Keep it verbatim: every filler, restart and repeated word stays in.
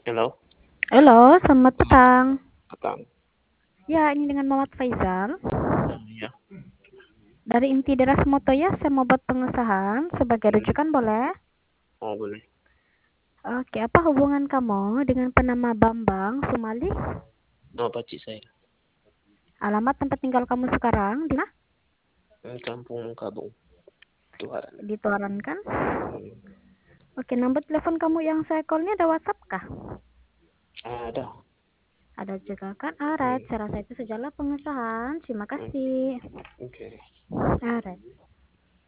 Halo, Halo, selamat petang. petang. Ya, ini dengan Muhammad Faizal. Oh, iya. Dari Inti Deras Motoya, saya mau buat pengesahan sebagai Hmm. rujukan boleh? Oh, boleh. Oke, apa hubungan kamu dengan penama Bambang Sumali? Oh, pakcik saya. Alamat tempat tinggal kamu sekarang di mana? Hmm, Kampung Kabung, Tuharan. Dituarankan. Hmm. Oke, nomor telepon kamu yang saya call-nya ada WhatsApp kah? Ada. Ada juga kan? Alright, Hmm. saya rasa itu sajalah pengesahan. Terima Hmm. kasih. Oke. Alright.